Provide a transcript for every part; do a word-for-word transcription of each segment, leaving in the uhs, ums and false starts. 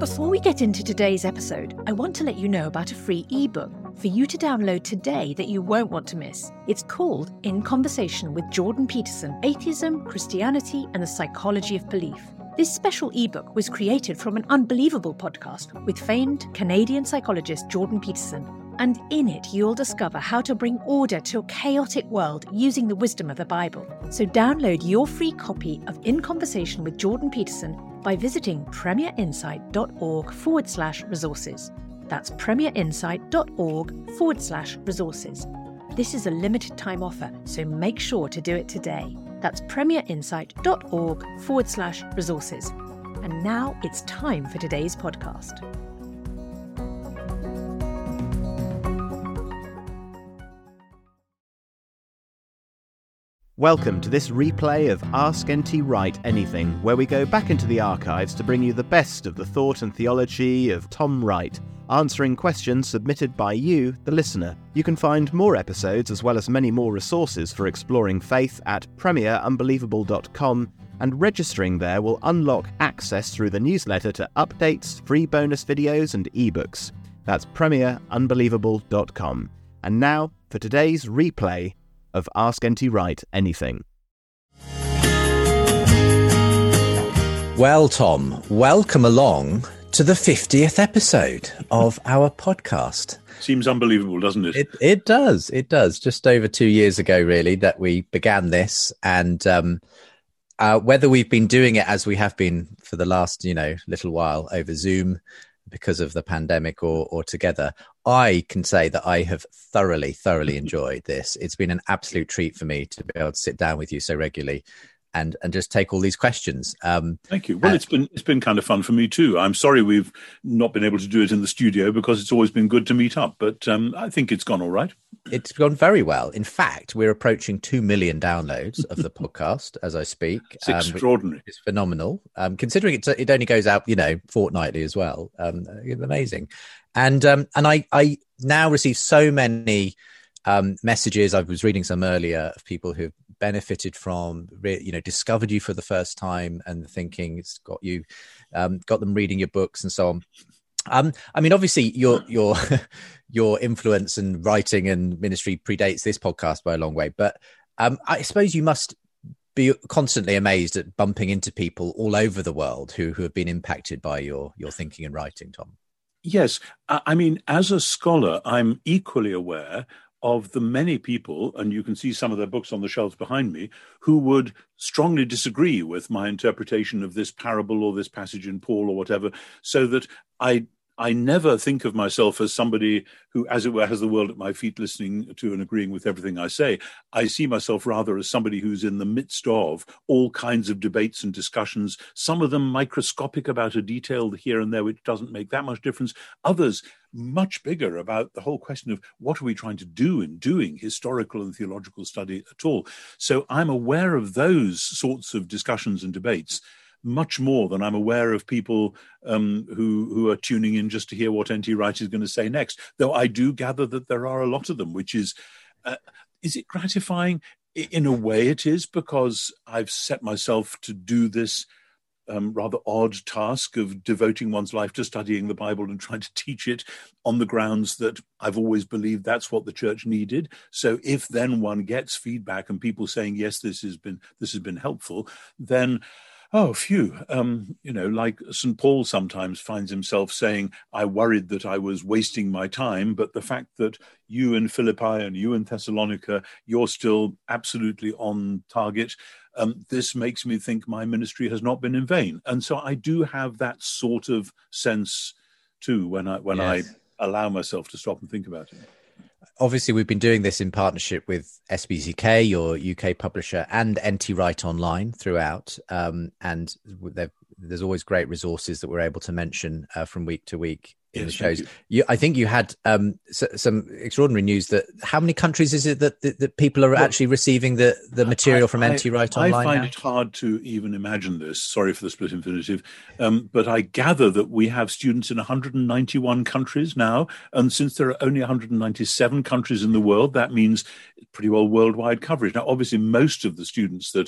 Before we get into today's episode, I want to let you know about a free ebook for you to download today that you won't want to miss. It's called In Conversation with Jordan Peterson, Atheism, Christianity, and the Psychology of Belief. This special ebook was created from an unbelievable podcast with famed Canadian psychologist Jordan Peterson. And in it, you'll discover how to bring order to a chaotic world using the wisdom of the Bible. So download your free copy of In Conversation with Jordan Peterson by visiting premierinsight.org forward slash resources. That's premierinsight.org forward slash resources. This is a limited time offer, so make sure to do it today. That's premierinsight.org forward slash resources. And now it's time for today's podcast. Welcome to this replay of Ask N T Wright Anything, where we go back into the archives to bring you the best of the thought and theology of Tom Wright, answering questions submitted by you, the listener. You can find more episodes as well as many more resources for exploring faith at premier unbelievable dot com, and registering there will unlock access through the newsletter to updates, free bonus videos and ebooks. That's premier unbelievable dot com. And now for today's replay of Ask N T Wright Anything. Well, Tom, welcome along to the fiftieth episode of our podcast. Seems unbelievable, doesn't it? It, it does. It does. Just over two years ago, really, that we began this. And um, uh, whether we've been doing it as we have been for the last, you know, little while over Zoom because of the pandemic or, or together, I can say that I have thoroughly, thoroughly enjoyed this. It's been an absolute treat for me to be able to sit down with you so regularly and, and just take all these questions. Um, Thank you. Well, and, it's been it's been kind of fun for me too. I'm sorry we've not been able to do it in the studio because it's always been good to meet up, but um, I think it's gone all right. It's gone very well. In fact, we're approaching two million downloads of the podcast as I speak. It's extraordinary. Um, it's phenomenal. Um, considering it, it only goes out, you know, fortnightly as well. Um, it's amazing. And um, and I, I now receive so many um, messages. I was reading some earlier of people who've benefited from, you know, discovered you for the first time and thinking it's got you, um, got them reading your books and so on. Um, I mean, obviously, your your your influence and writing and ministry predates this podcast by a long way. But um, I suppose you must be constantly amazed at bumping into people all over the world who who have been impacted by your your thinking and writing, Tom. Yes, I mean, as a scholar, I'm equally aware of the many people, and you can see some of their books on the shelves behind me, who would strongly disagree with my interpretation of this parable or this passage in Paul or whatever, so that I I never think of myself as somebody who, as it were, has the world at my feet listening to and agreeing with everything I say. I see myself rather as somebody who's in the midst of all kinds of debates and discussions, some of them microscopic about a detail here and there, which doesn't make that much difference. Others much bigger about the whole question of what are we trying to do in doing historical and theological study at all. So I'm aware of those sorts of discussions and debates much more than I'm aware of people um, who who are tuning in just to hear what N T Wright is going to say next. Though I do gather that there are a lot of them, which is, uh, is it gratifying? In a way it is, because I've set myself to do this um, rather odd task of devoting one's life to studying the Bible and trying to teach it on the grounds that I've always believed that's what the church needed. So if then one gets feedback and people saying, yes, this has been this has been helpful, then oh, phew. Um, you know, like Saint Paul sometimes finds himself saying, I worried that I was wasting my time, but the fact that you in Philippi and you in Thessalonica, you're still absolutely on target. Um, this makes me think my ministry has not been in vain. And so I do have that sort of sense too when I when yes. I allow myself to stop and think about it. Obviously, we've been doing this in partnership with S B C K, your U K publisher, and N T Wright Online throughout. Um, and there's always great resources that we're able to mention uh, from week to week in yes, the shows. You. You, I think you had um, s- some extraordinary news that how many countries is it that, that, that people are well, actually receiving the, the material I, from N T Wright Online? I find now? it hard to even imagine this. Sorry for the split infinitive. Um, but I gather that we have students in one hundred ninety-one countries now. And since there are only one hundred ninety-seven countries in the world, that means pretty well worldwide coverage. Now, obviously, most of the students that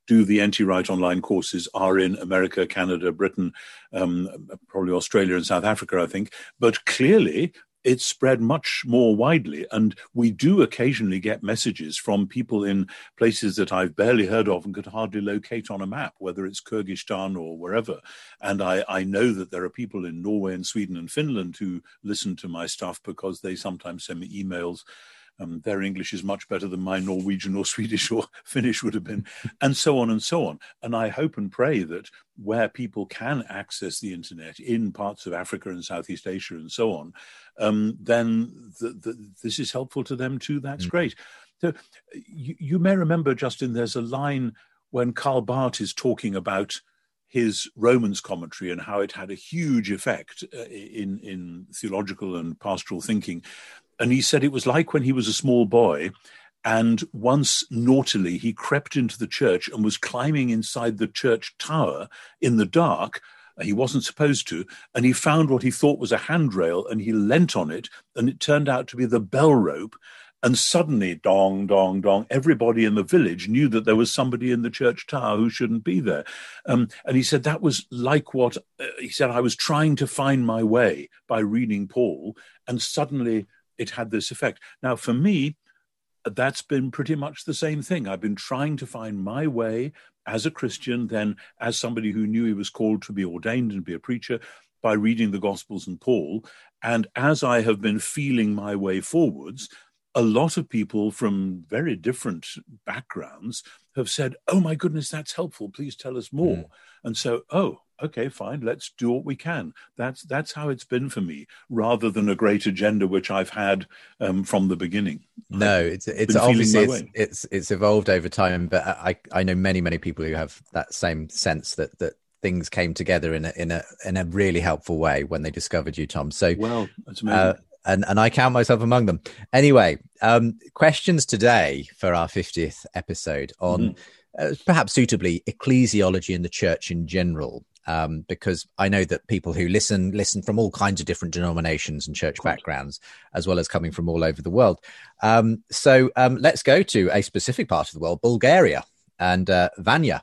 do the N T Wright online courses are in America, Canada, Britain, um, probably Australia and South Africa, I think. But clearly, it's spread much more widely. And we do occasionally get messages from people in places that I've barely heard of and could hardly locate on a map, whether it's Kyrgyzstan or wherever. And I, I know that there are people in Norway and Sweden and Finland who listen to my stuff because they sometimes send me emails. Um, their English is much better than my Norwegian or Swedish or Finnish would have been, and so on and so on. And I hope and pray that where people can access the internet in parts of Africa and Southeast Asia and so on, um, then the, the, this is helpful to them too. That's mm-hmm. great. So you, you may remember, Justin, there's a line when Karl Barth is talking about his Romans commentary and how it had a huge effect uh, in, in theological and pastoral thinking. And he said it was like when he was a small boy and once naughtily he crept into the church and was climbing inside the church tower in the dark. He wasn't supposed to. And he found what he thought was a handrail and he leant on it and it turned out to be the bell rope. And suddenly, dong, dong, dong, everybody in the village knew that there was somebody in the church tower who shouldn't be there. Um, and he said that was like what, uh, he said, I was trying to find my way by reading Paul and suddenly it had this effect. Now, for me, that's been pretty much the same thing. I've been trying to find my way as a Christian, then as somebody who knew he was called to be ordained and be a preacher, by reading the Gospels and Paul. And as I have been feeling my way forwards, a lot of people from very different backgrounds have said, oh, my goodness, that's helpful. Please tell us more. Mm. And so, oh, okay, fine, let's do what we can. That's that's how it's been for me, rather than a great agenda, which I've had um, from the beginning. No, I've it's it's obviously it's, it's it's evolved over time, but I I know many, many people who have that same sense that that things came together in a in a in a really helpful way when they discovered you, Tom. So well, that's amazing. Uh, And, and I count myself among them. Anyway, um, questions today for our fiftieth episode on mm-hmm. uh, perhaps suitably ecclesiology and the church in general, um, because I know that people who listen listen from all kinds of different denominations and church backgrounds, as well as coming from all over the world. Um, so um, let's go to a specific part of the world, Bulgaria. And uh, Vanya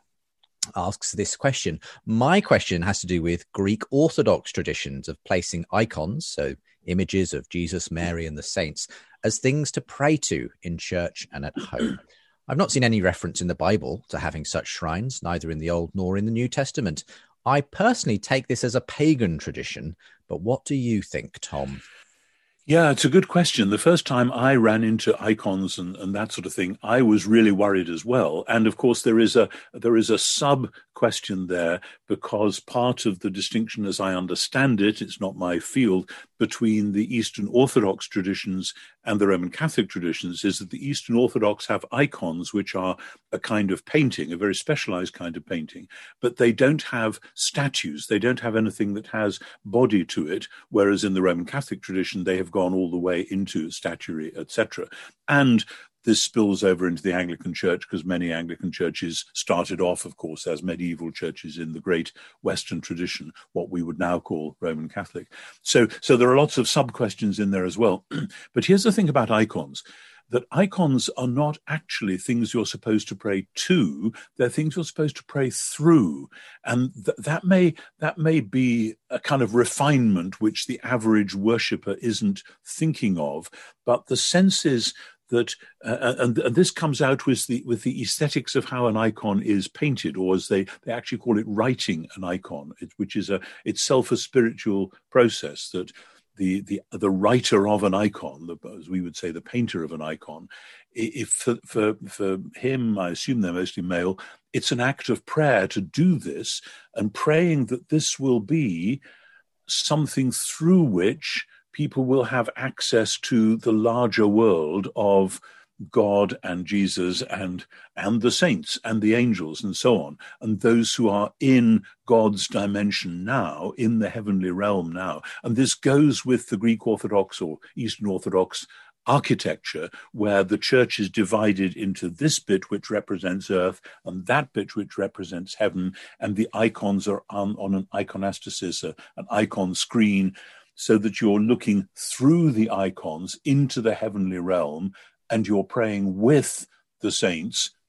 asks this question. My question has to do with Greek Orthodox traditions of placing icons, so images of Jesus, Mary, and the saints, as things to pray to in church and at home. I've not seen any reference in the Bible to having such shrines, neither in the Old nor in the New Testament. I personally take this as a pagan tradition, but what do you think, Tom? Yeah, it's a good question. The first time I ran into icons and, and that sort of thing, I was really worried as well. And of course, there is a there is a sub question there, because part of the distinction, as I understand it, it's not my field, between the Eastern Orthodox traditions and the Roman Catholic traditions is that the Eastern Orthodox have icons, which are a kind of painting, a very specialized kind of painting, but they don't have statues. They don't have anything that has body to it, whereas in the Roman Catholic tradition, they have gone all the way into statuary, et cetera. And this spills over into the Anglican Church, because many Anglican churches started off, of course, as medieval churches in the great Western tradition, what we would now call Roman Catholic. So, so there are lots of sub-questions in there as well. But here's the thing about icons, that icons are not actually things you're supposed to pray to, they're things you're supposed to pray through. And th- that may that may be a kind of refinement which the average worshipper isn't thinking of, but the sense is that, uh, and, and this comes out with the with the aesthetics of how an icon is painted, or as they, they actually call it, writing an icon, it, which is a itself a spiritual process, that the the the writer of an icon, the, as we would say, the painter of an icon, if for, for for him, I assume they're mostly male, it's an act of prayer to do this, and praying that this will be something through which people will have access to the larger world of God and Jesus and and the saints and the angels and so on, and those who are in God's dimension now, in the heavenly realm now. And this goes with the Greek Orthodox or Eastern Orthodox architecture, where the church is divided into this bit which represents earth and that bit which represents heaven, and the icons are on, on an iconostasis, an icon screen, so that you're looking through the icons into the heavenly realm, and you're praying with the saints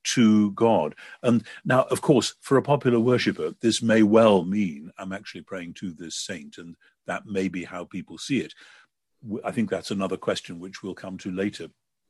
to God. And now, of course, for a popular worshipper, this may well mean I'm actually praying to this saint, and that may be how people see it. I think that's another question which we'll come to later.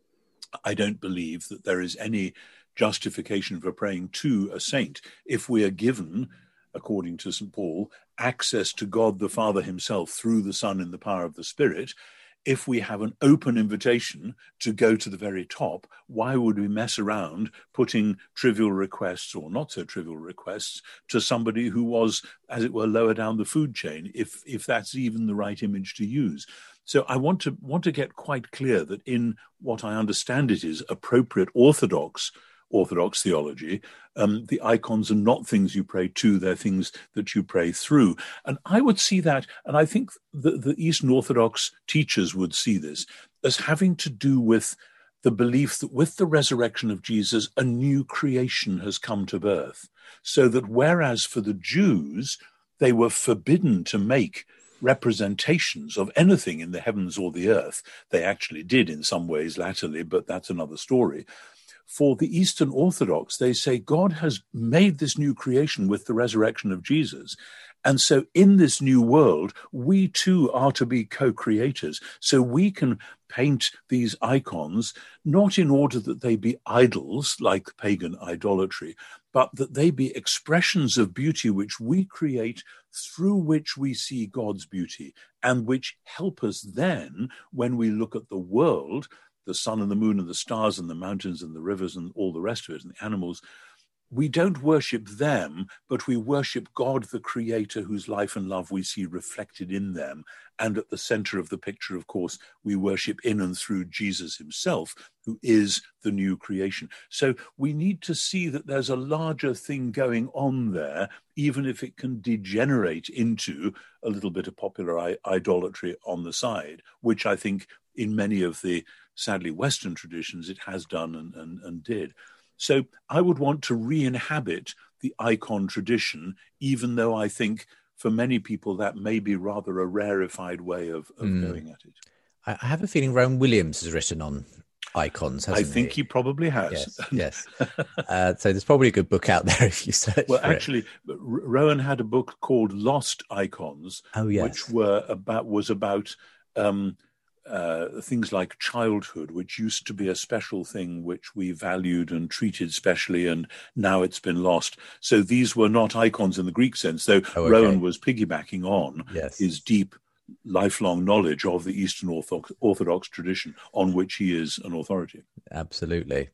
I don't believe that there is any justification for praying to a saint if we are given, according to Saint Paul, access to God the Father himself through the Son in the power of the Spirit. If we have an open invitation to go to the very top, why would we mess around putting trivial requests or not so trivial requests to somebody who was, as it were, lower down the food chain, if if that's even the right image to use? So I want to want to get quite clear that in what I understand it is appropriate Orthodox Orthodox theology, um, the icons are not things you pray to, they're things that you pray through. And I would see that, and I think the, the Eastern Orthodox teachers would see this, as having to do with the belief that with the resurrection of Jesus, a new creation has come to birth. So that whereas for the Jews, they were forbidden to make representations of anything in the heavens or the earth, they actually did in some ways latterly, but that's another story. For the Eastern Orthodox, they say God has made this new creation with the resurrection of Jesus. And so in this new world, we too are to be co-creators. So we can paint these icons, not in order that they be idols like pagan idolatry, but that they be expressions of beauty which we create, through which we see God's beauty, and which help us then, when we look at the world, the sun and the moon and the stars and the mountains and the rivers and all the rest of it and the animals, we don't worship them, but we worship God, the creator, whose life and love we see reflected in them. And at the center of the picture, of course, we worship in and through Jesus himself, who is the new creation. So we need to see that there's a larger thing going on there, even if it can degenerate into a little bit of popular I- idolatry on the side, which I think in many of the sadly Western traditions it has done and, and, and did. So I would want to re-inhabit the icon tradition, even though I think for many people that may be rather a rarefied way of, of mm. going at it. I have a feeling Rowan Williams has written on icons, hasn't he? I think he, he probably has. Yes, yes. uh, so there's probably a good book out there if you search well, for actually, it. Rowan had a book called Lost Icons, oh, yes. which were about was about um, uh, things like childhood, which used to be a special thing which we valued and treated specially, and now it's been lost. So these were not icons in the Greek sense, though oh, okay. Rowan was piggybacking on yes. his deep lifelong knowledge of the Eastern Orthodox, Orthodox tradition on which he is an authority. Absolutely.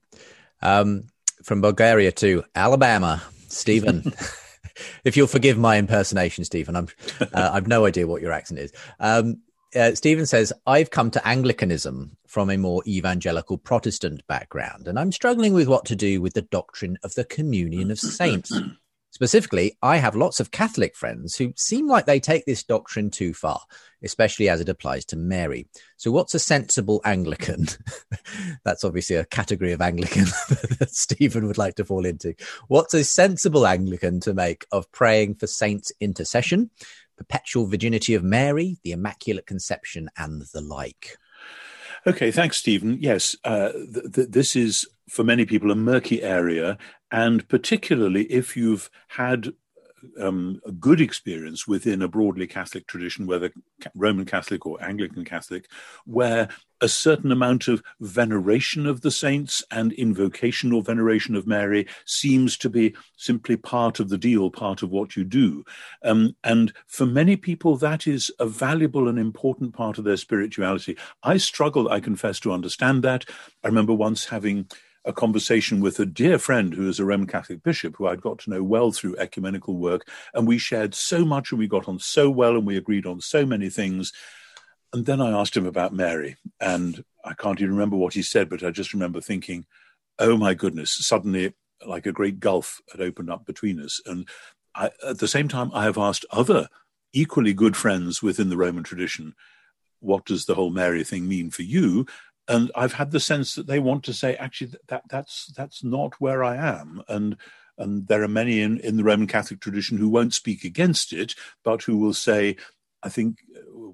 Um, from Bulgaria to Alabama, Stephen. If you'll forgive my impersonation, Stephen, I'm, uh, I've no idea what your accent is. Um, uh, Stephen says, I've come to Anglicanism from a more evangelical Protestant background, and I'm struggling with what to do with the doctrine of the communion of saints. Specifically, I have lots of Catholic friends who seem like they take this doctrine too far, especially as it applies to Mary. So what's a sensible Anglican? That's obviously a category of Anglican that Stephen would like to fall into. What's a sensible Anglican to make of praying for saints' intercession, perpetual virginity of Mary, the Immaculate Conception, and the like? Okay, thanks, Stephen. Yes, uh, th- th- this is, for many people, a murky area, and particularly if you've had um, a good experience within a broadly Catholic tradition, whether Roman Catholic or Anglican Catholic, where a certain amount of veneration of the saints and invocation or veneration of Mary seems to be simply part of the deal, part of what you do. Um, and for many people, that is a valuable and important part of their spirituality. I struggle, I confess, to understand that. I remember once having a conversation with a dear friend who is a Roman Catholic bishop who I'd got to know well through ecumenical work, and we shared so much and we got on so well and we agreed on so many things. And then I asked him about Mary, and I can't even remember what he said, but I just remember thinking, oh my goodness, suddenly like a great gulf had opened up between us. And I, at the same time, I have asked other equally good friends within the Roman tradition, what does the whole Mary thing mean for you? And I've had the sense that they want to say, actually, that that's that's not where I am. And and there are many in, in the Roman Catholic tradition who won't speak against it, but who will say, I think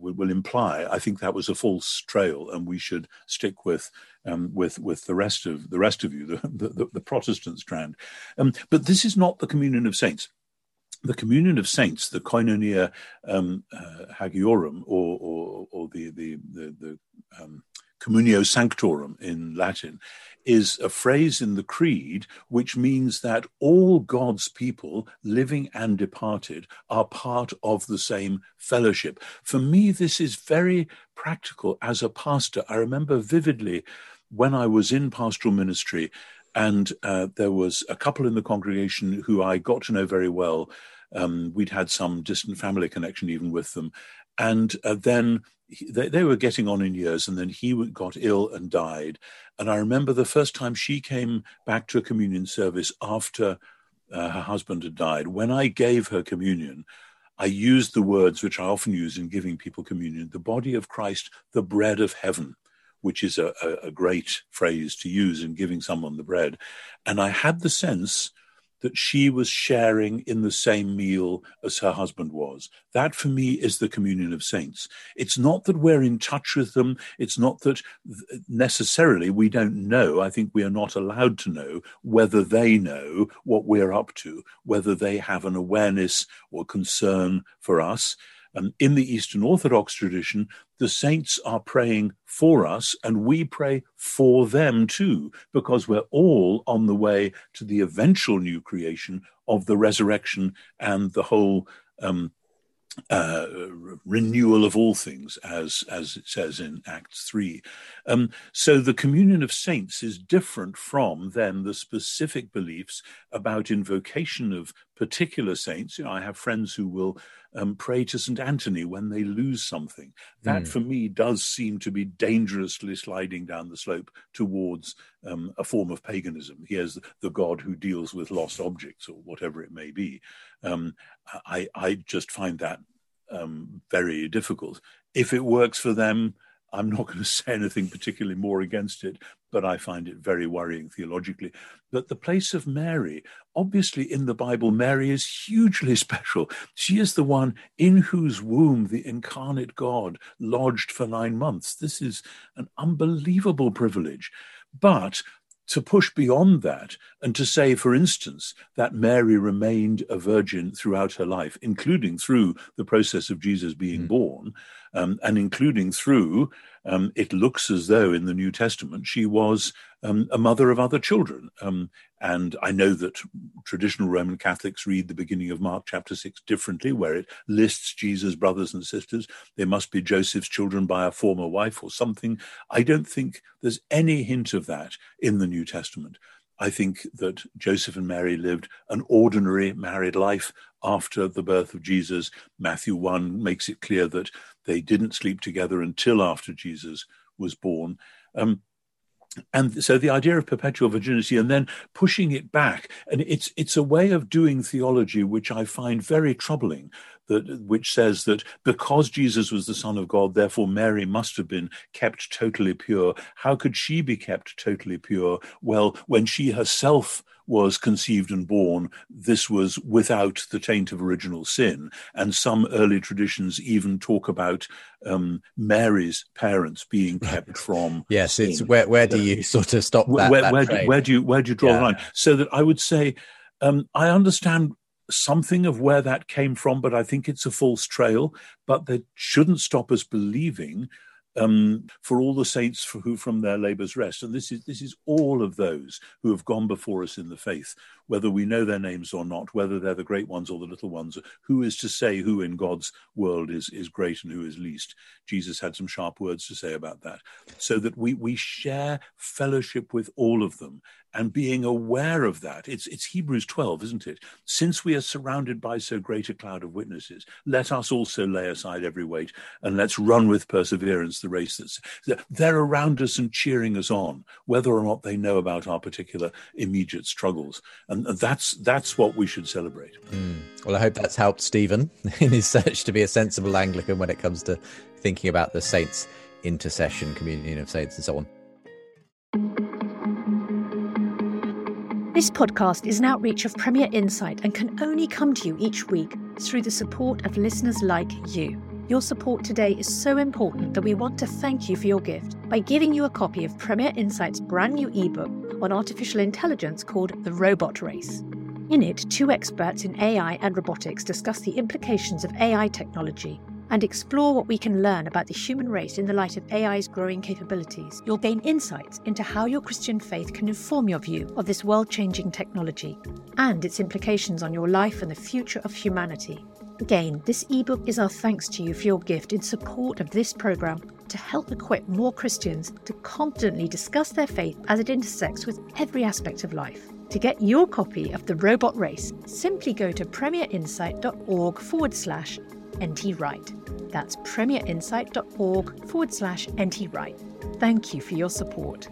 will imply, I think that was a false trail, and we should stick with um, with with the rest of the rest of you, the the, the Protestant strand. Um, but this is not the communion of saints. The communion of saints, the koinonia um, uh, hagiorum, or or, or the the the, the um, communio sanctorum in Latin, is a phrase in the Creed which means that all God's people, living and departed, are part of the same fellowship. For me, this is very practical as a pastor. I remember vividly when I was in pastoral ministry, and uh, there was a couple in the congregation who I got to know very well. Um, we'd had some distant family connection even with them. And uh, then they, they were getting on in years, and then he got ill and died. And I remember the first time she came back to a communion service after uh, her husband had died. When I gave her communion, I used the words which I often use in giving people communion: the body of Christ, the bread of heaven, which is a, a, a great phrase to use in giving someone the bread. And I had the sense that she was sharing in the same meal as her husband was. That, for me, is the communion of saints. It's not that we're in touch with them. It's not that necessarily we don't know. I think we are not allowed to know whether they know what we're up to, whether they have an awareness or concern for us. Um, in the Eastern Orthodox tradition, the saints are praying for us, and we pray for them too, because we're all on the way to the eventual new creation of the resurrection and the whole um, uh, renewal of all things, as as it says in Acts three. Um, so the communion of saints is different from then the specific beliefs about invocation of particular saints. You know, I have friends who will um, pray to Saint Anthony when they lose something. That, mm. for me, does seem to be dangerously sliding down the slope towards um, a form of paganism. Here's the God who deals with lost objects, or whatever it may be. Um, I, I just find that um, very difficult. If it works for them, I'm not going to say anything particularly more against it, but I find it very worrying theologically. But the place of Mary, obviously in the Bible, Mary is hugely special. She is the one in whose womb the incarnate God lodged for nine months. This is an unbelievable privilege. But to push beyond that and to say, for instance, that Mary remained a virgin throughout her life, including through the process of Jesus being mm. born, um, and including through, um, it looks as though in the New Testament she was um, a mother of other children. Um, and I know that traditional Roman Catholics read the beginning of Mark chapter six differently, where it lists Jesus' brothers and sisters. They must be Joseph's children by a former wife or something. I don't think there's any hint of that in the New Testament. I think that Joseph and Mary lived an ordinary married life after the birth of Jesus. Matthew one makes it clear that they didn't sleep together until after Jesus was born. Um, And so the idea of perpetual virginity and then pushing it back, and it's it's a way of doing theology which I find very troubling, that which says that because Jesus was the Son of God, therefore Mary must have been kept totally pure. How could she be kept totally pure? Well, when she herself was conceived and born, this was without the taint of original sin. And some early traditions even talk about um, Mary's parents being kept from yes, sin. It's where where do you sort of stop that? Where, that where, do, where do you where do you draw yeah. the line? So that I would say, um, I understand something of where that came from, but I think it's a false trail. But that shouldn't stop us believing Um, for all the saints for who from their labours rest. And this is this is all of those who have gone before us in the faith, whether we know their names or not, whether they're the great ones or the little ones. Who is to say who in God's world is, is great and who is least? Jesus had some sharp words to say about that. So that we we share fellowship with all of them, and being aware of that. It's, it's Hebrews twelve, isn't it? Since we are surrounded by so great a cloud of witnesses, let us also lay aside every weight, and let's run with perseverance the race that's... They're around us and cheering us on, whether or not they know about our particular immediate struggles. And that's that's what we should celebrate. Mm. Well, I hope that's helped Stephen in his search to be a sensible Anglican when it comes to thinking about the saints' intercession, communion of saints and so on. This podcast is an outreach of Premier Insight and can only come to you each week through the support of listeners like you. Your support today is so important that we want to thank you for your gift by giving you a copy of Premier Insight's brand new ebook on artificial intelligence called The Robot Race. In it, two experts in A I and robotics discuss the implications of A I technology and explore what we can learn about the human race in the light of A I's growing capabilities. You'll gain insights into how your Christian faith can inform your view of this world-changing technology and its implications on your life and the future of humanity. Again, this ebook is our thanks to you for your gift in support of this programme to help equip more Christians to confidently discuss their faith as it intersects with every aspect of life. To get your copy of The Robot Race, simply go to premierinsight.org forward slash NT Wright. That's premierinsight.org forward slash NT Wright. Thank you for your support.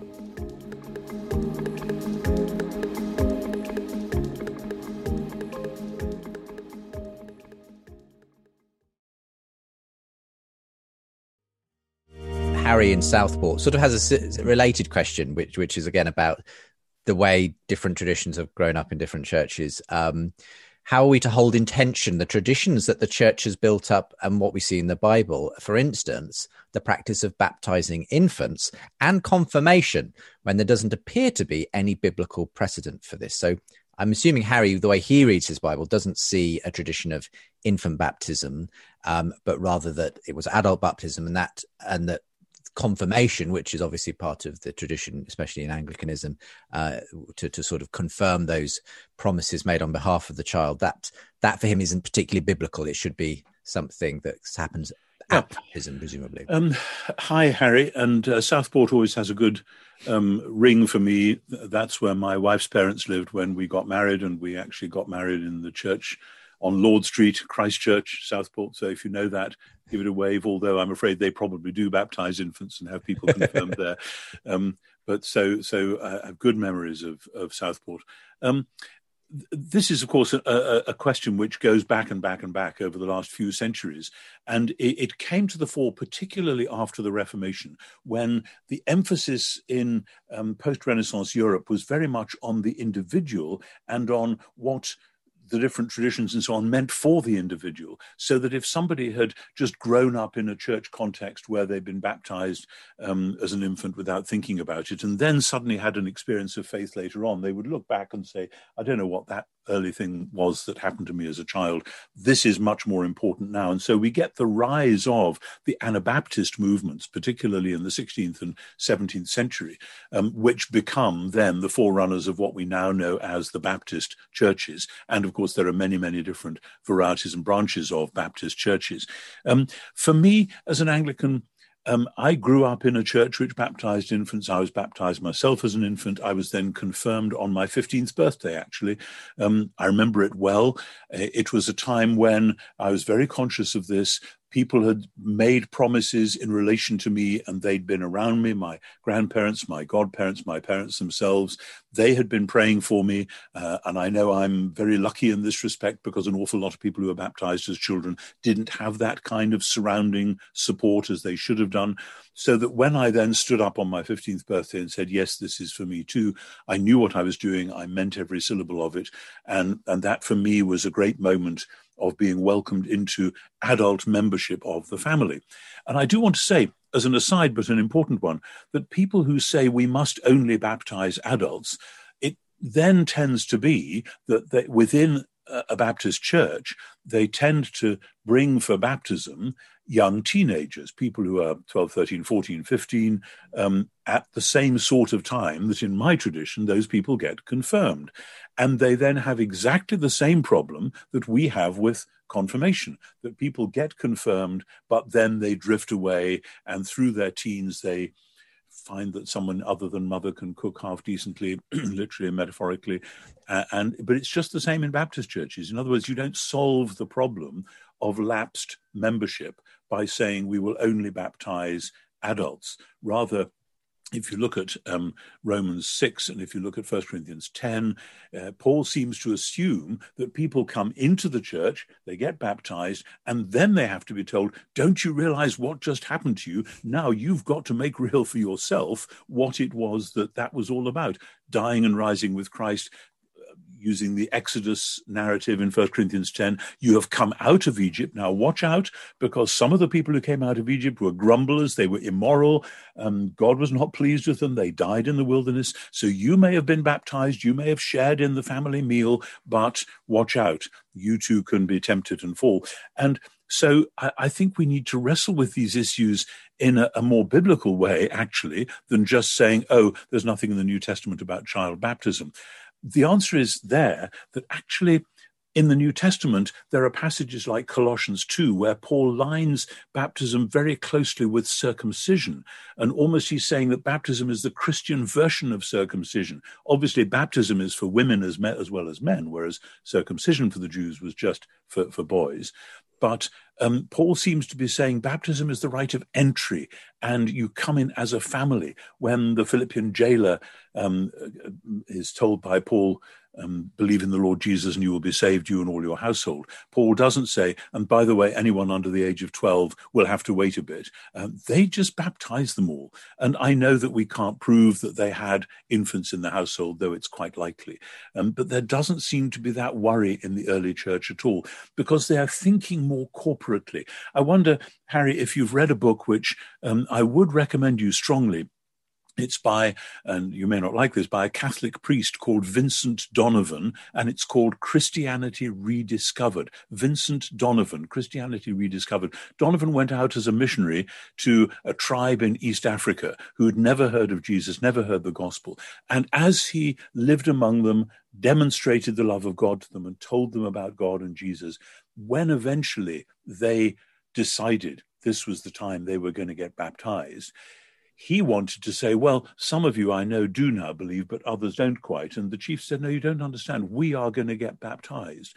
Harry in Southport sort of has a related question, which which is again about the way different traditions have grown up in different churches. Um, how are we to hold in tension the traditions that the church has built up and what we see in the Bible? For instance, the practice of baptizing infants and confirmation when there doesn't appear to be any biblical precedent for this. So I'm assuming Harry, the way he reads his Bible, doesn't see a tradition of infant baptism, um, but rather that it was adult baptism, and that and that confirmation, which is obviously part of the tradition, especially in Anglicanism, uh, to, to sort of confirm those promises made on behalf of the child, that that for him isn't particularly biblical. It should be something that happens at yeah. baptism, presumably. Um, hi, Harry. And uh, Southport always has a good um, ring for me. That's where my wife's parents lived when we got married, and we actually got married in the church on Lord Street, Christchurch, Southport. So if you know that, give it a wave, although I'm afraid they probably do baptize infants and have people confirmed there. Um, but so so I have good memories of, of Southport. Um, th- this is, of course, a, a, a question which goes back and back and back over the last few centuries. And it, it came to the fore particularly after the Reformation, when the emphasis in um, post-Renaissance Europe was very much on the individual and on what the different traditions and so on meant for the individual, so that if somebody had just grown up in a church context where they'd been baptized um, as an infant without thinking about it, and then suddenly had an experience of faith later on, they would look back and say, I don't know what that early thing was that happened to me as a child. This is much more important now. And so we get the rise of the Anabaptist movements, particularly in the sixteenth and seventeenth century, um, which become then the forerunners of what we now know as the Baptist churches. And of course, there are many, many different varieties and branches of Baptist churches. Um, for me, as an Anglican, Um, I grew up in a church which baptized infants. I was baptized myself as an infant. I was then confirmed on my fifteenth birthday, actually. Um, I remember it well. It was a time when I was very conscious of this. People had made promises in relation to me, and they'd been around me, my grandparents, my godparents, my parents themselves. They had been praying for me, uh, and I know I'm very lucky in this respect, because an awful lot of people who were baptized as children didn't have that kind of surrounding support as they should have done. So that when I then stood up on my fifteenth birthday and said, yes, this is for me too, I knew what I was doing. I meant every syllable of it. And, and that for me was a great moment of being welcomed into adult membership of the family. And I do want to say, as an aside, but an important one, that people who say we must only baptize adults, it then tends to be that they, within a Baptist church, they tend to bring for baptism young teenagers, people who are twelve, thirteen, fourteen, fifteen, um, at the same sort of time that in my tradition, those people get confirmed. And they then have exactly the same problem that we have with confirmation, that people get confirmed, but then they drift away, and through their teens, they find that someone other than mother can cook half decently, literally and metaphorically. Uh, and but it's just the same in Baptist churches. In other words, you don't solve the problem of lapsed membership by saying we will only baptize adults. Rather, if you look at um, Romans six, and if you look at First Corinthians ten, uh, Paul seems to assume that people come into the church, they get baptized, and then they have to be told, don't you realize what just happened to you? Now you've got to make real for yourself what it was that that was all about. Dying and rising with Christ, using the Exodus narrative in First Corinthians ten. You have come out of Egypt. Now watch out, because some of the people who came out of Egypt were grumblers. They were immoral. Um, God was not pleased with them. They died in the wilderness. So you may have been baptized. You may have shared in the family meal, but watch out. You too can be tempted and fall. And so I, I think we need to wrestle with these issues in a, a more biblical way, actually, than just saying, oh, there's nothing in the New Testament about child baptism. The answer is there that actually in the New Testament, there are passages like Colossians two, where Paul lines baptism very closely with circumcision. And almost he's saying that baptism is the Christian version of circumcision. Obviously, baptism is for women as, me- as well as men, whereas circumcision for the Jews was just for, for boys. But um, Paul seems to be saying baptism is the rite of entry, and you come in as a family. When the Philippian jailer um, is told by Paul, um, believe in the Lord Jesus and you will be saved, you and all your household, Paul doesn't say, and by the way, anyone under the age of twelve will have to wait a bit. Um, they just baptize them all. And I know that we can't prove that they had infants in the household, though it's quite likely. Um, but there doesn't seem to be that worry in the early church at all, because they are thinking more corporately. I wonder, Harry, if you've read a book which um, I would recommend you strongly. It's by, and you may not like this, by a Catholic priest called Vincent Donovan, and it's called Christianity Rediscovered. Vincent Donovan, Christianity Rediscovered. Donovan went out as a missionary to a tribe in East Africa who had never heard of Jesus, never heard the gospel. And as he lived among them, demonstrated the love of God to them and told them about God and Jesus, when eventually they decided this was the time they were going to get baptized, he wanted to say, well, some of you I know do now believe, but others don't quite. And the chief said, no, you don't understand. We are going to get baptized.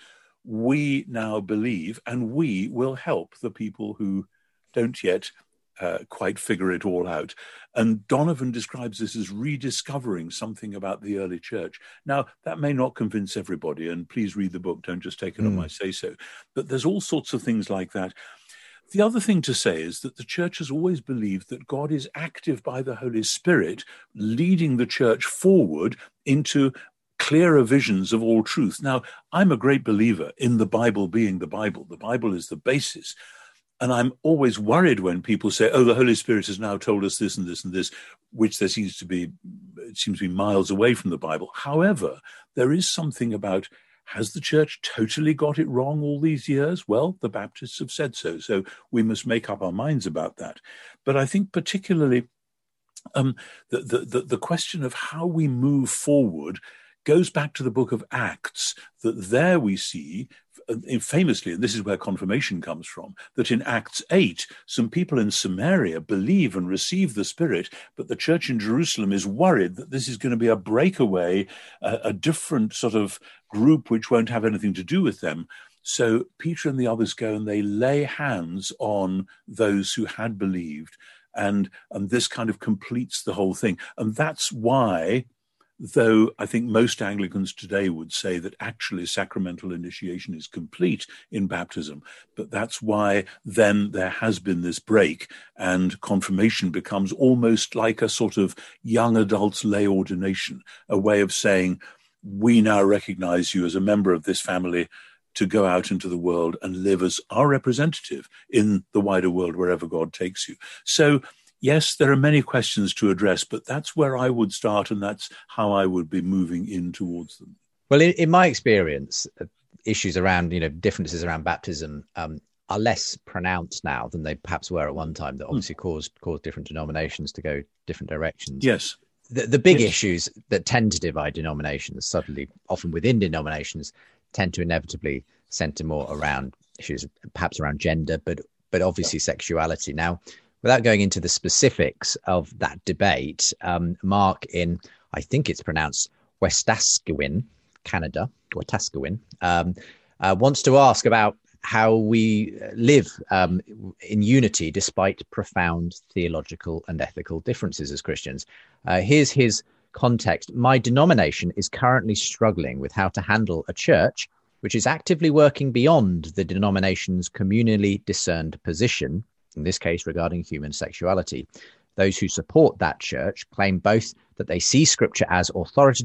We now believe, and we will help the people who don't yet uh, quite figure it all out. And Donovan describes this as rediscovering something about the early church. Now, that may not convince everybody, and please read the book. Don't just take it mm. on my say-so. But there's all sorts of things like that. The other thing to say is that the church has always believed that God is active by the Holy Spirit, leading the church forward into clearer visions of all truth. Now, I'm a great believer in the Bible being the Bible. The Bible is the basis. And I'm always worried when people say, oh, the Holy Spirit has now told us this and this and this, which there seems to be, it seems to be miles away from the Bible. However, there is something about, has the church totally got it wrong all these years? Well, the Baptists have said so, so we must make up our minds about that. But I think particularly um, the, the, the question of how we move forward goes back to the book of Acts, that there we see, famously, and this is where confirmation comes from, that in Acts eight, some people in Samaria believe and receive the Spirit, but the church in Jerusalem is worried that this is going to be a breakaway, a, a different sort of group which won't have anything to do with them. So Peter and the others go and they lay hands on those who had believed, and, and this kind of completes the whole thing. And that's why, though I think most Anglicans today would say that actually sacramental initiation is complete in baptism, but that's why then there has been this break, and confirmation becomes almost like a sort of young adults lay ordination, a way of saying, we now recognize you as a member of this family to go out into the world and live as our representative in the wider world wherever God takes you. So yes, there are many questions to address, but that's where I would start, and that's how I would be moving in towards them. Well, in, in my experience, uh, issues around, you know, differences around baptism um, are less pronounced now than they perhaps were at one time, that obviously mm. caused caused different denominations to go different directions. Yes. The, the big yes. issues that tend to divide denominations, subtly, often within denominations, tend to inevitably centre more around issues, perhaps around gender, but but obviously sexuality. Now, without going into the specifics of that debate, um, Mark in, I think it's pronounced Wetaskiwin, Canada, Wetaskiwin, um, uh, wants to ask about how we live um, in unity despite profound theological and ethical differences as Christians. Uh, here's his context. My denomination is currently struggling with how to handle a church which is actively working beyond the denomination's communally discerned position, in this case regarding human sexuality. Those who support that church claim both that they see Scripture as authoritative,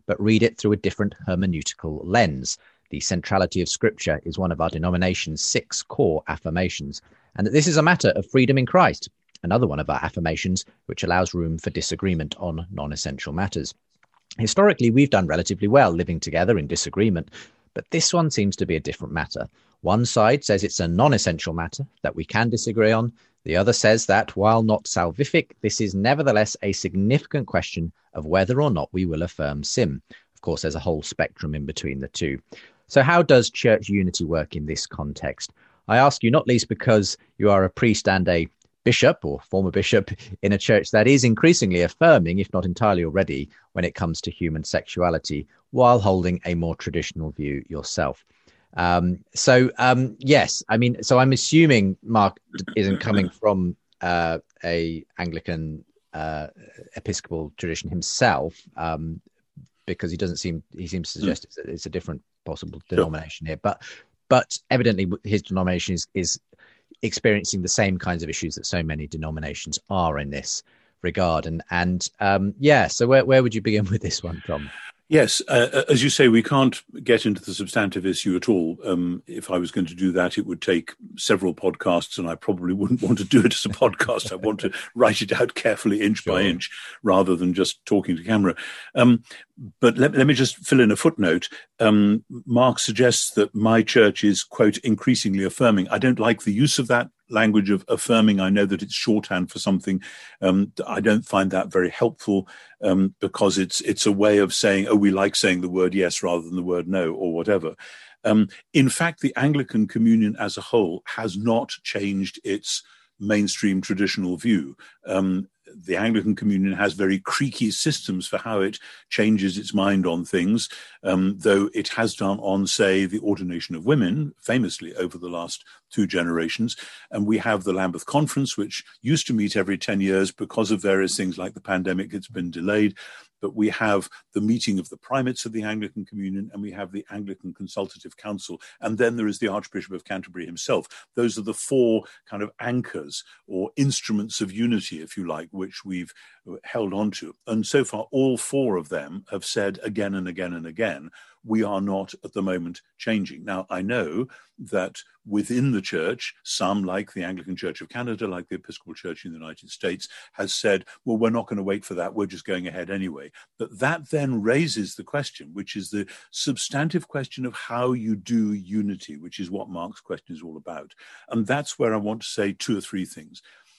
but read it through a different hermeneutical lens. The centrality of Scripture is one of our denomination's six core affirmations, and that this is a matter of freedom in Christ, another one of our affirmations which allows room for disagreement on non-essential matters. Historically, we've done relatively well living together in disagreement, but this one seems to be a different matter. One side says it's a non-essential matter that we can disagree on. The other says that, while not salvific, this is nevertheless a significant question of whether or not we will affirm sin. Of course, there's a whole spectrum in between the two. So how does church unity work in this context? I ask you not least because you are a priest and a bishop or former bishop in a church that is increasingly affirming, if not entirely already, when it comes to human sexuality, while holding a more traditional view yourself. Um, so, um, yes, I mean, so I'm assuming Mark isn't coming from uh, a Anglican uh, Episcopal tradition himself, um, because he doesn't seem, he seems to suggest it's, it's a different possible denomination here, but but evidently his denomination is, is experiencing the same kinds of issues that so many denominations are in this regard. And and um, yeah, so where where would you begin with this one, Tom? Yes, uh, as you say, we can't get into the substantive issue at all. Um, if I was going to do that, it would take several podcasts, and I probably wouldn't want to do it as a podcast. I want to write it out carefully, inch sure. by inch, rather than just talking to camera. Um, but let, let me just fill in a footnote. Um, Mark suggests that my church is, quote, increasingly affirming. I don't like the use of that language of affirming. I know that it's shorthand for something. Um, I don't find that very helpful um, because it's it's a way of saying, oh, we like saying the word yes rather than the word no, or whatever. Um, in fact, the Anglican Communion as a whole has not changed its mainstream traditional view. Um, the Anglican Communion has very creaky systems for how it changes its mind on things, um, though it has done on, say, the ordination of women, famously over the last two generations. And we have the Lambeth Conference, which used to meet every ten years because of various things like the pandemic. It's been delayed. But we have the meeting of the primates of the Anglican Communion, and we have the Anglican Consultative Council, and then there is the Archbishop of Canterbury himself. Those are the four kind of anchors or instruments of unity, if you like, which we've held on to. And so far, all four of them have said again and again and again, we are not at the moment changing. Now, I know that within the church, some, like the Anglican Church of Canada, like the Episcopal Church in the United States, has said, well, we're not going to wait for that. We're just going ahead anyway. But that then raises the question, which is the substantive question of how you do unity, which is what Mark's question is all about. And that's where I want to say two or three things.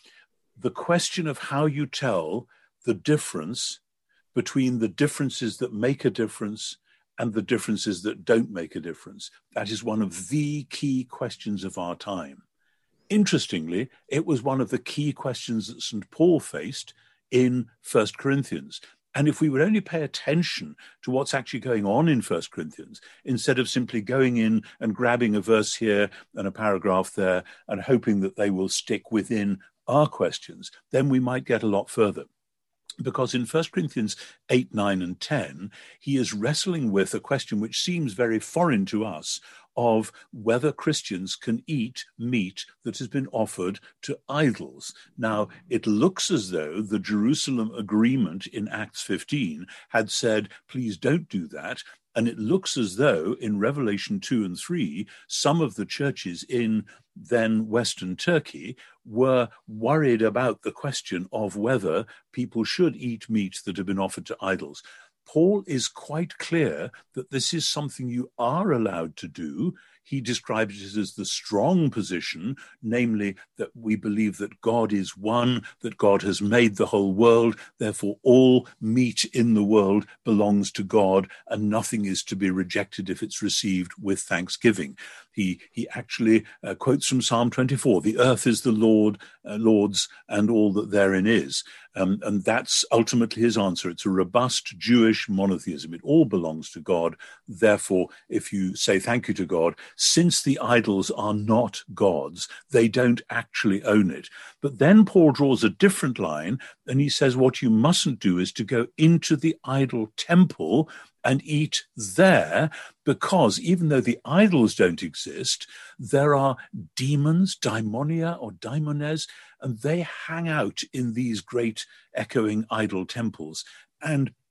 The question of how you tell the difference between the differences that make a difference and the differences that don't make a difference. That is one of the key questions of our time. Interestingly, it was one of the key questions that Saint Paul faced in First Corinthians. And if we would only pay attention to what's actually going on in First Corinthians, instead of simply going in and grabbing a verse here and a paragraph there and hoping that they will stick within our questions, then we might get a lot further. Because in First Corinthians eight, nine, and ten, he is wrestling with a question which seems very foreign to us of whether Christians can eat meat that has been offered to idols. Now, it looks as though the Jerusalem agreement in Acts fifteen had said, please don't do that. And it looks as though in Revelation two and three, some of the churches in then Western Turkey were worried about the question of whether people should eat meat that had been offered to idols. Paul is quite clear that this is something you are allowed to do. He describes it as the strong position, namely that we believe that God is one, that God has made the whole world, therefore all meat in the world belongs to God, and nothing is to be rejected if it's received with thanksgiving. He he actually uh, quotes from Psalm twenty-four, the earth is the Lord, uh, Lord's and all that therein is. Um, and that's ultimately his answer. It's a robust Jewish monotheism. It all belongs to God. Therefore, if you say thank you to God, since the idols are not God's, they don't actually own it. But then Paul draws a different line, and he says what you mustn't do is to go into the idol temple and eat there, because even though the idols don't exist, there are demons, daimonia or daimones, and they hang out in these great echoing idol temples. And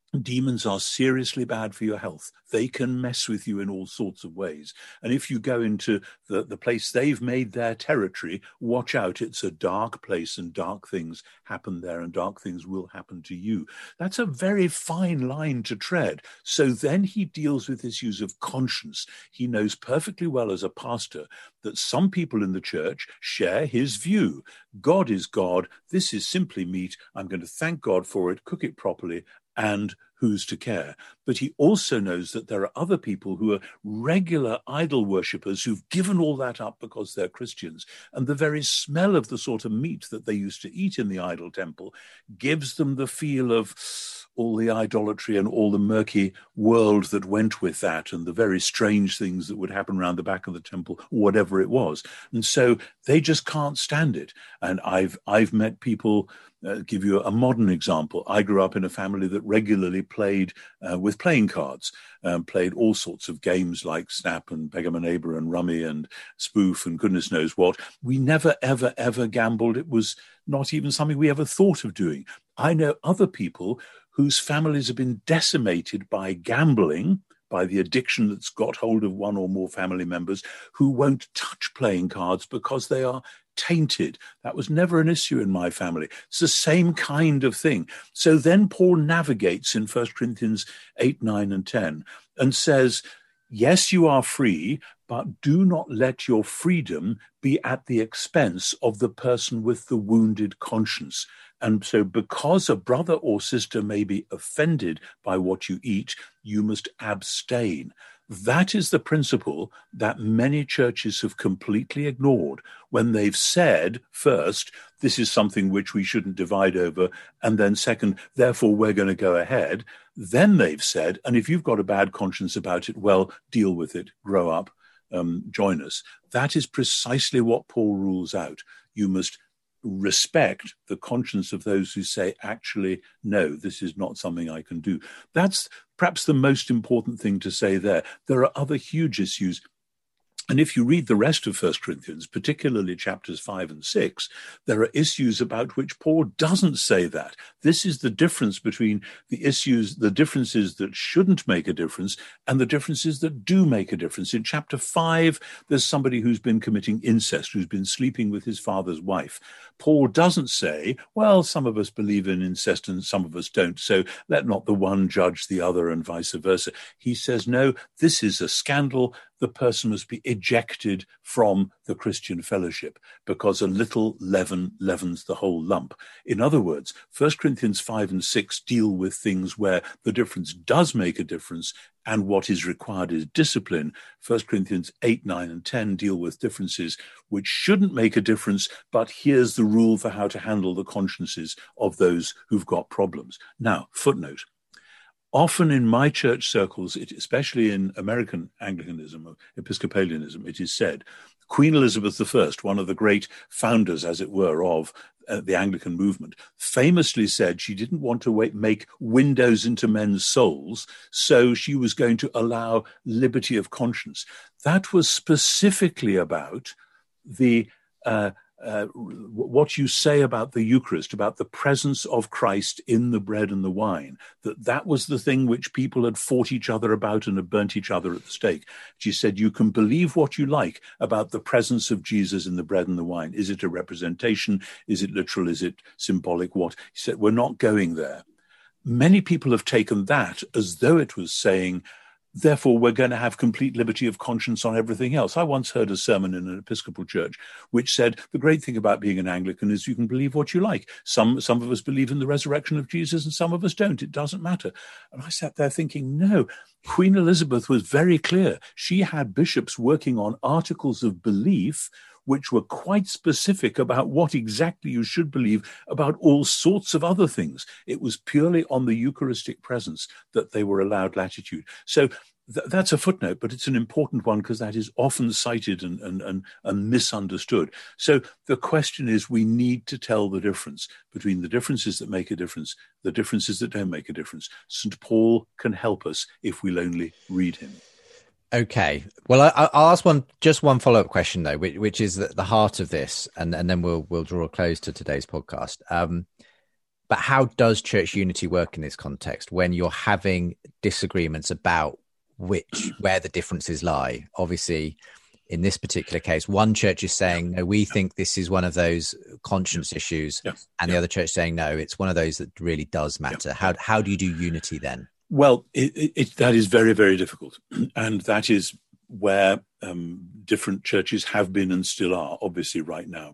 Demons are seriously bad for your health. They can mess with you in all sorts of ways. And if you go into the, the place they've made their territory, watch out. It's a dark place and dark things happen there and dark things will happen to you. That's a very fine line to tread. So then he deals with issues of conscience. He knows perfectly well as a pastor that some people in the church share his view. God is God. This is simply meat. I'm going to thank God for it, cook it properly, and who's to care? But he also knows that there are other people who are regular idol worshippers who've given all that up because they're Christians. And the very smell of the sort of meat that they used to eat in the idol temple gives them the feel of all the idolatry and all the murky world that went with that and the very strange things that would happen around the back of the temple, whatever it was. And so they just can't stand it. And I've I've met people. Uh, give you a modern example. I grew up in a family that regularly played uh, with playing cards, um, played all sorts of games like Snap and Beggar My Neighbor and Rummy and Spoof and goodness knows what. We never, ever, ever gambled. It was not even something we ever thought of doing. I know other people whose families have been decimated by gambling, by the addiction that's got hold of one or more family members, who won't touch playing cards because they are tainted. That was never an issue in my family. It's the same kind of thing. So then Paul navigates in First Corinthians eight, nine, and ten and says, yes, you are free, but do not let your freedom be at the expense of the person with the wounded conscience. And so because a brother or sister may be offended by what you eat, you must abstain. That is the principle that many churches have completely ignored when they've said, first, this is something which we shouldn't divide over, and then second, therefore we're going to go ahead. Then they've said, and if you've got a bad conscience about it, well, deal with it, grow up, um, join us. That is precisely what Paul rules out. You must respect the conscience of those who say, actually, no, this is not something I can do. That's perhaps the most important thing to say there. There are other huge issues. And if you read the rest of First Corinthians, particularly chapters five and six, there are issues about which Paul doesn't say that. This is the difference between the issues, the differences that shouldn't make a difference and the differences that do make a difference. In chapter five, there's somebody who's been committing incest, who's been sleeping with his father's wife. Paul doesn't say, well, some of us believe in incest and some of us don't, so let not the one judge the other and vice versa. He says, no, this is a scandal. The person must be ejected from the Christian fellowship because a little leaven leavens the whole lump. In other words, First Corinthians five and six deal with things where the difference does make a difference and what is required is discipline. First Corinthians eight, nine, and ten deal with differences which shouldn't make a difference, but here's the rule for how to handle the consciences of those who've got problems. Now, footnote. Often in my church circles, it, especially in American Anglicanism or Episcopalianism, it is said, Queen Elizabeth the First, one of the great founders, as it were, of uh, the Anglican movement, famously said she didn't want to wait, make windows into men's souls, so she was going to allow liberty of conscience. That was specifically about the uh, Uh, what you say about the Eucharist, about the presence of Christ in the bread and the wine, that that was the thing which people had fought each other about and had burnt each other at the stake. She said, you can believe what you like about the presence of Jesus in the bread and the wine. Is it a representation? Is it literal? Is it symbolic? What? He said, we're not going there. Many people have taken that as though it was saying, therefore, we're going to have complete liberty of conscience on everything else. I once heard a sermon in an Episcopal church which said, the great thing about being an Anglican is you can believe what you like. Some, some of us believe in the resurrection of Jesus and some of us don't. It doesn't matter. And I sat there thinking, no, Queen Elizabeth was very clear. She had bishops working on articles of belief which were quite specific about what exactly you should believe about all sorts of other things. It was purely on the Eucharistic presence that they were allowed latitude. So th- that's a footnote, but it's an important one because that is often cited and, and, and, and misunderstood. So the question is, we need to tell the difference between the differences that make a difference, the differences that don't make a difference. Saint Paul can help us if we'll only read him. Okay. Well, I, I'll ask one, just one follow-up question though, which, which is the, the heart of this, and, and then we'll we'll draw a close to today's podcast. Um, but how does church unity work in this context when you're having disagreements about which where the differences lie? Obviously, in this particular case, one church is saying, no, we think this is one of those conscience issues, yeah. and yeah. the other church saying, no, it's one of those that really does matter. Yeah. How how do you do unity then? Well, it, it, it, that is very, very difficult. And that is where um, different churches have been and still are, obviously, right now.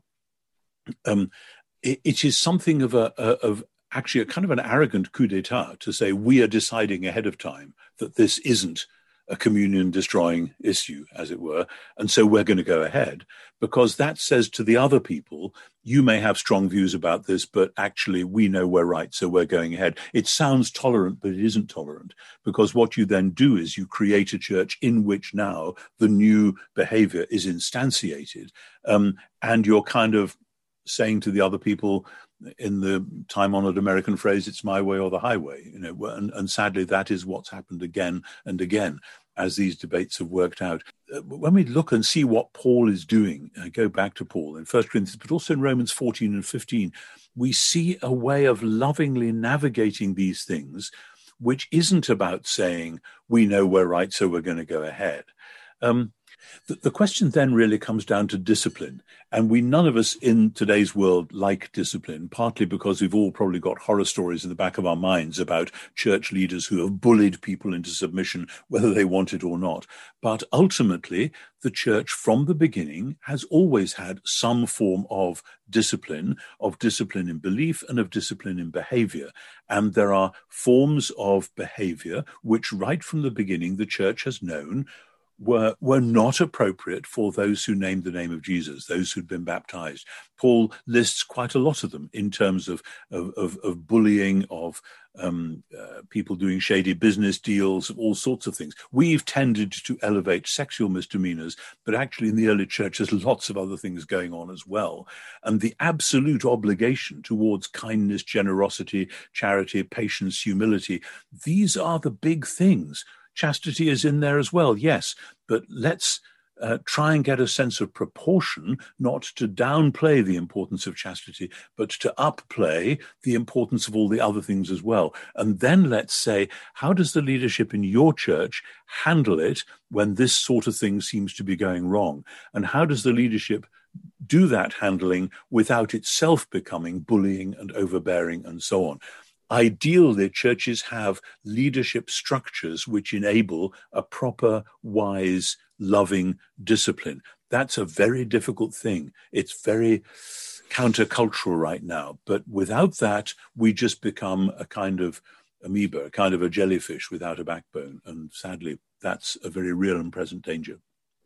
Um, it, it is something of a, a of actually a kind of an arrogant coup d'etat to say we are deciding ahead of time that this isn't a communion-destroying issue, as it were, and so we're going to go ahead, because that says to the other people, you may have strong views about this, but actually we know we're right, so we're going ahead. It sounds tolerant, but it isn't tolerant, because what you then do is you create a church in which now the new behavior is instantiated, um, and you're kind of saying to the other people, in the time-honored American phrase, it's my way or the highway, you know, and, and sadly that is what's happened again and again as these debates have worked out. When we look and see what Paul is doing, uh, go back to Paul in First Corinthians, but also in Romans fourteen and fifteen, we see a way of lovingly navigating these things, which isn't about saying, we know we're right, so we're going to go ahead. Um, The, the question then really comes down to discipline. And we, none of us in today's world like discipline, partly because we've all probably got horror stories in the back of our minds about church leaders who have bullied people into submission, whether they want it or not. But ultimately, the church from the beginning has always had some form of discipline, of discipline in belief and of discipline in behavior. And there are forms of behavior which right from the beginning the church has known were were not appropriate for those who named the name of Jesus, those who'd been baptized. Paul lists quite a lot of them in terms of of, of, of bullying, of um, uh, people doing shady business deals, all sorts of things. We've tended to elevate sexual misdemeanors, but actually in the early church there's lots of other things going on as well. And the absolute obligation towards kindness, generosity, charity, patience, humility, these are the big things. Chastity is in there as well, yes, but let's uh, try and get a sense of proportion, not to downplay the importance of chastity, but to upplay the importance of all the other things as well. And then let's say, how does the leadership in your church handle it when this sort of thing seems to be going wrong? And how does the leadership do that handling without itself becoming bullying and overbearing and so on? Ideally, churches have leadership structures which enable a proper, wise, loving discipline. That's a very difficult thing. It's very countercultural right now. But without that, we just become a kind of amoeba, a kind of a jellyfish without a backbone. And sadly, that's a very real and present danger.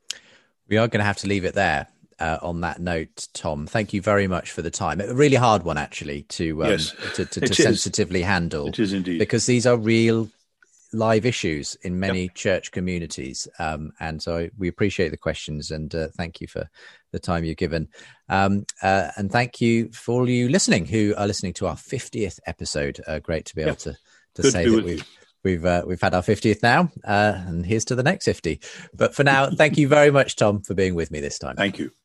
We are going to have to leave it there. Uh, on that note, Tom, thank you very much for the time. A really hard one, actually, to um, yes, to, to, to sensitively handle. It is indeed. Because these are real live issues in many yep. church communities. Um, and so we appreciate the questions, and uh, thank you for the time you've given. Um, uh, and thank you for all you listening who are listening to our fiftieth episode. Uh, great to be able yep. to, to Good say to that we've We've uh, we've had our fiftieth now, uh, and here's to the next fifty. But for now, thank you very much, Tom, for being with me this time. Thank you.